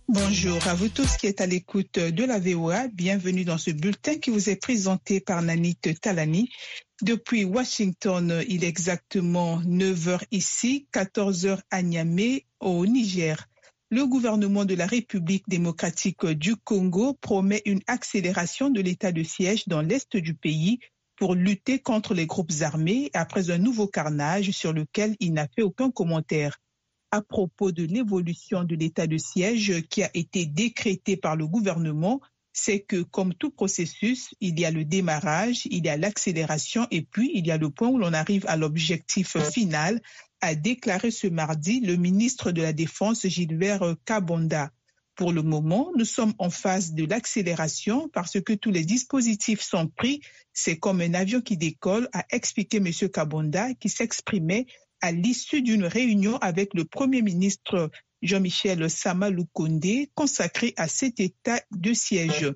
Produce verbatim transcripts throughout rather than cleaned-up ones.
Bonjour à vous tous qui êtes à l'écoute de la V O A. Bienvenue dans ce bulletin qui vous est présenté par Nanit Talani. Depuis Washington, il est exactement neuf heures ici, quatorze heures à Niamey, au Niger. Le gouvernement de la République démocratique du Congo promet une accélération de l'état de siège dans l'est du pays pour lutter contre les groupes armés après un nouveau carnage sur lequel il n'a fait aucun commentaire. À propos de l'évolution de l'état de siège qui a été décrété par le gouvernement, c'est que comme tout processus, il y a le démarrage, il y a l'accélération et puis il y a le point où l'on arrive à l'objectif final, a déclaré ce mardi le ministre de la Défense Gilbert Kabonda. Pour le moment, nous sommes en phase de l'accélération parce que tous les dispositifs sont pris. C'est comme un avion qui décolle, a expliqué M. Kabonda qui s'exprimait à l'issue d'une réunion avec le Premier ministre Jean-Michel Sama Lukonde consacrée à cet état de siège.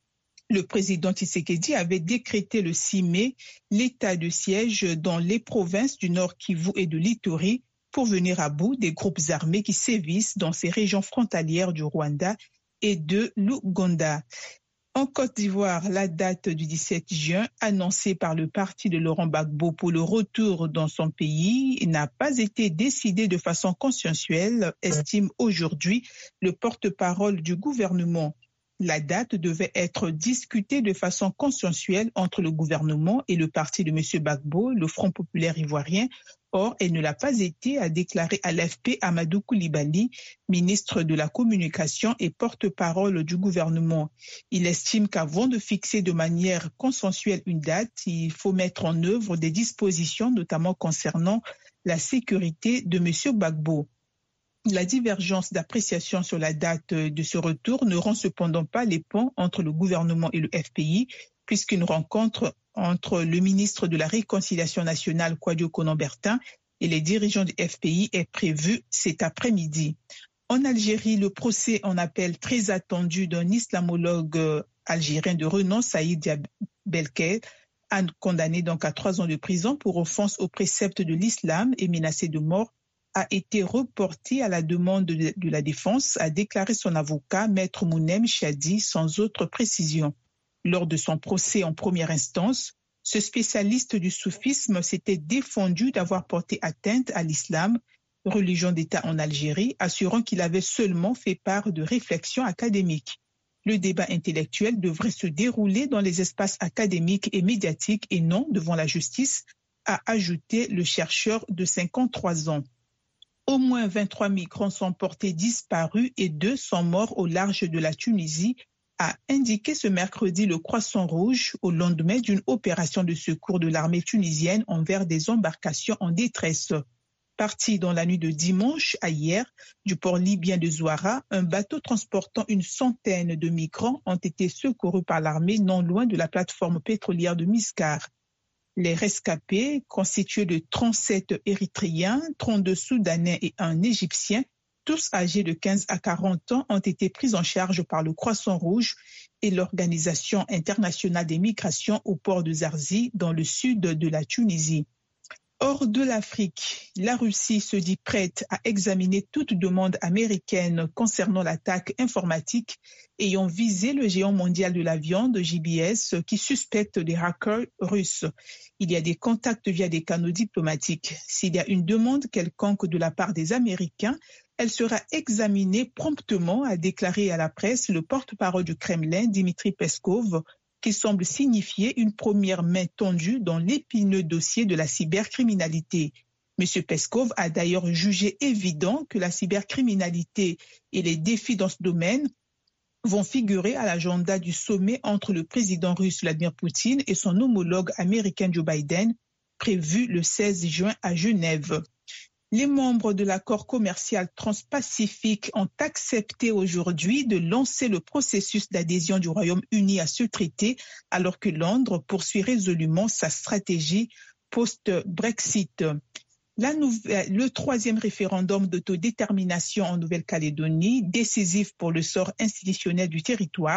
Le président Tshisekedi avait décrété le six mai l'état de siège dans les provinces du Nord Kivu et de l'Ituri pour venir à bout des groupes armés qui sévissent dans ces régions frontalières du Rwanda et de l'Ouganda. En Côte d'Ivoire, la date du dix-sept juin, annoncée par le parti de Laurent Gbagbo pour le retour dans son pays, n'a pas été décidée de façon consensuelle, estime aujourd'hui le porte-parole du gouvernement. La date devait être discutée de façon consensuelle entre le gouvernement et le parti de M. Gbagbo, le Front populaire ivoirien. Or, elle ne l'a pas été, a déclaré à l'A F P Amadou Koulibaly, ministre de la Communication et porte-parole du gouvernement. Il estime qu'avant de fixer de manière consensuelle une date, il faut mettre en œuvre des dispositions, notamment concernant la sécurité de M. Gbagbo. La divergence d'appréciation sur la date de ce retour ne rend cependant pas les ponts entre le gouvernement et le F P I, puisqu'une rencontre entre le ministre de la Réconciliation nationale, Kouadio Konan-Bertin, et les dirigeants du F P I est prévue cet après-midi. En Algérie, le procès en appel très attendu d'un islamologue algérien de renom, Saïd Belkheir, condamné donc à trois ans de prison pour offense aux préceptes de l'islam et menacé de mort, a été reporté à la demande de, de la défense, a déclaré son avocat, Maître Mounem Chadi, sans autre précision. Lors de son procès en première instance, ce spécialiste du soufisme s'était défendu d'avoir porté atteinte à l'islam, religion d'État en Algérie, assurant qu'il avait seulement fait part de réflexions académiques. Le débat intellectuel devrait se dérouler dans les espaces académiques et médiatiques et non devant la justice, a ajouté le chercheur de cinquante-trois ans. Au moins vingt-trois migrants sont portés disparus et deux sont morts au large de la Tunisie, a indiqué ce mercredi le Croissant Rouge au lendemain d'une opération de secours de l'armée tunisienne envers des embarcations en détresse. Parti dans la nuit de dimanche à hier du port libyen de Zouara, un bateau transportant une centaine de migrants ont été secourus par l'armée non loin de la plateforme pétrolière de Miscar. Les rescapés, constitués de trente-sept Érythréens, trente-deux Soudanais et un Égyptien, tous âgés de quinze à quarante ans, ont été pris en charge par le Croissant Rouge et l'Organisation internationale des migrations au port de Zarzis, dans le sud de la Tunisie. Hors de l'Afrique, la Russie se dit prête à examiner toute demande américaine concernant l'attaque informatique ayant visé le géant mondial de la viande, J B S, qui suspecte des hackers russes. Il y a des contacts via des canaux diplomatiques. S'il y a une demande quelconque de la part des Américains, elle sera examinée promptement, a déclaré à la presse le porte-parole du Kremlin, Dmitri Peskov, qui semble signifier une première main tendue dans l'épineux dossier de la cybercriminalité. M. Peskov a d'ailleurs jugé évident que la cybercriminalité et les défis dans ce domaine vont figurer à l'agenda du sommet entre le président russe Vladimir Poutine et son homologue américain Joe Biden, prévu le seize juin à Genève. Les membres de l'accord commercial transpacifique ont accepté aujourd'hui de lancer le processus d'adhésion du Royaume-Uni à ce traité, alors que Londres poursuit résolument sa stratégie post-Brexit. La nouvelle, le troisième référendum d'autodétermination en Nouvelle-Calédonie, décisif pour le sort institutionnel du territoire,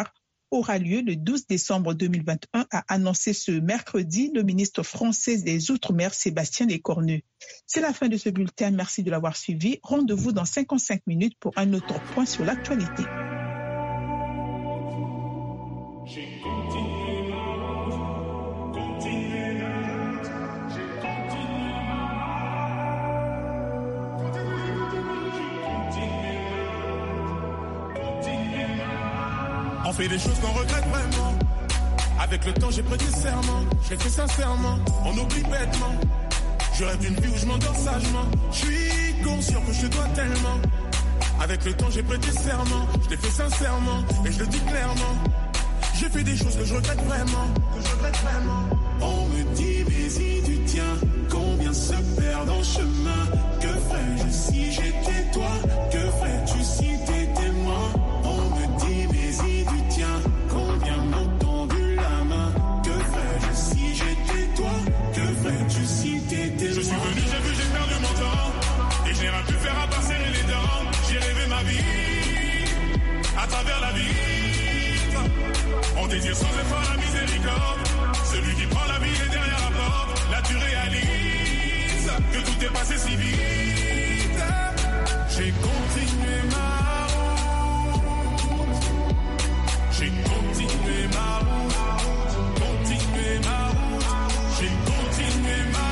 aura lieu le douze décembre deux mille vingt et un, a annoncé ce mercredi le ministre français des Outre-mer, Sébastien Lecornu. C'est la fin de ce bulletin. Merci de l'avoir suivi. Rendez-vous dans cinquante-cinq minutes pour un autre point sur l'actualité. On fait des choses qu'on regrette vraiment. Avec le temps j'ai prêté serment. Je l'ai fait sincèrement, on oublie bêtement. Je rêve d'une vie où je m'endors sagement. Je suis conscient que je te dois tellement. Avec le temps j'ai prêté serment. Je l'ai fait sincèrement et je le dis clairement. J'ai fait des choses que je regrette vraiment. Que je regrette vraiment. On me dit mais si tu tiens, combien se perdent en chemin. Que ferais-je si j'étais toi? Que ferais-tu si t'étais moi? On me dit mais si tu tiens, combien m'ont tendu la main. Que ferais-je si j'étais toi? Que ferais-tu si t'étais moi? Je suis venu, j'ai vu, j'ai perdu mon temps. Et j'ai rien pu faire à part serrer les dents. J'ai rêvé ma vie, à travers la vie. On désire sans effort la miséricorde. Celui qui prend la vie est derrière la porte. Là tu réalises que tout est passé si vite. J'ai continué ma route. J'ai continué ma route. Continué ma route. J'ai continué ma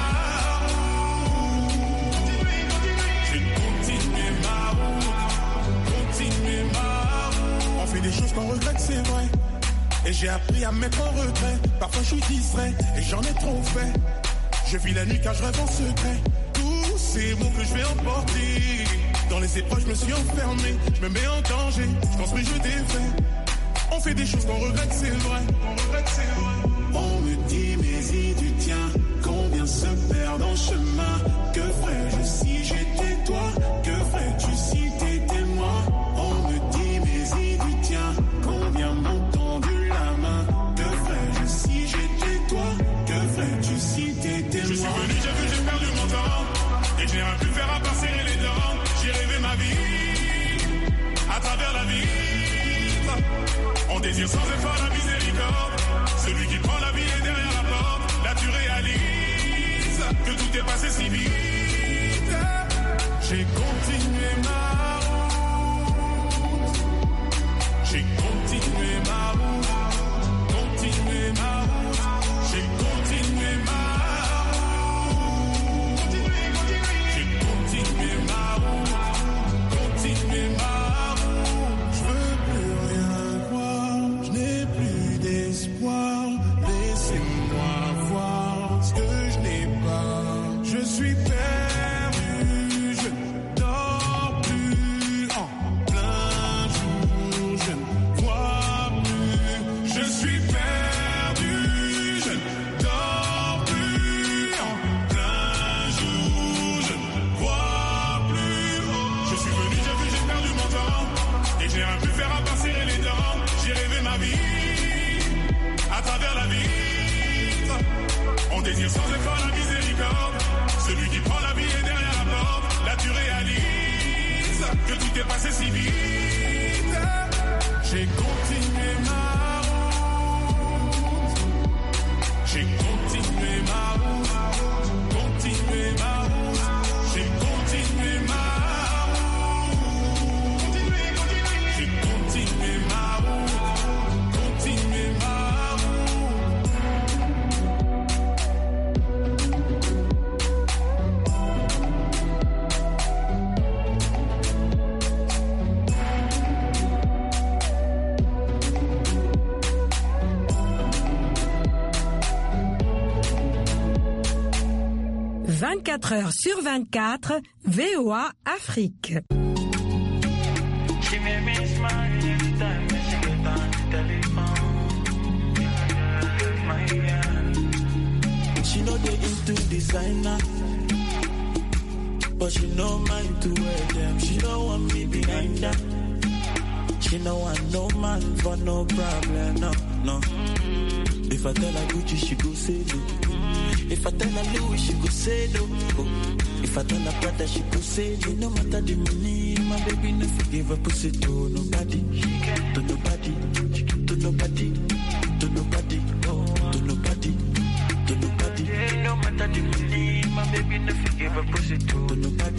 route. J'ai continué ma route. Continué ma route. On fait des choses qu'on regrette, c'est vrai. Et j'ai appris à me mettre en retrait. Parfois je suis distrait et j'en ai trop fait. Je vis la nuit car je rêve en secret. Tous ces mots que je vais emporter. Dans les épreuves je me suis enfermé. Je me mets en danger, je construis, je défais. On fait des choses qu'on regrette, c'est vrai. On regrette, c'est vrai. On me dit mais si tu tiens, combien se perdent en chemin. Que ferais-je si j'étais toi? Que ferais-tu si t'étais moi? On me dit mais si tu tiens, combien m'ont tendu la main. Que ferais-je si j'étais toi? Que ferais-tu si t'étais moi? Je suis venu, j'ai vu, j'ai perdu mon temps. Et j'ai rien pu faire à part serrer les dents. J'ai rêvé ma vie, à travers la vie. On désire sans effort la miséricorde. Celui qui prend la vie est derrière la porte. Là tu réalises que tout est passé si vite. J'ai continué ma route. J'ai continué ma route. Continué ma route. J'ai continué ma route. J'ai continué ma route. Continué ma route. Je veux plus rien voir. Je n'ai plus d'espoir. Laissez-moi voir ce que je n'ai pas. Je suis perdu. Je ne dors plus en plein jour. Je ne vois plus. Je suis perdu. Je ne dors plus en plein jour. Je ne vois plus. Je suis venu, j'ai vu, j'ai perdu mon temps. Et j'ai rien pu faire à part serrer les dents. J'ai rêvé ma vie, à travers la vie. On désire sans effort la miséricorde. Celui qui prend la vie est derrière la porte. Là tu réalises que tout est passé si vite. J'ai continué ma route. J'ai continué ma route. Continué ma route. J'ai continué ma route. J'ai continué ma route. Continué ma vingt-quatre heures sur vingt-quatre, V O A Afrique. She know they into designer, but she no mind to wear them. She don't want me behind her. She no want no man for no problem, no, no. If I tell her Gucci, she go say no. If I tell her Louis, she go say no. If I tell her brother, she go say no. No matter the money, my baby no forgive her pussy to nobody, to nobody, to nobody, to nobody, oh, to nobody, to nobody. No matter the money, my baby no forgive her pussy to nobody.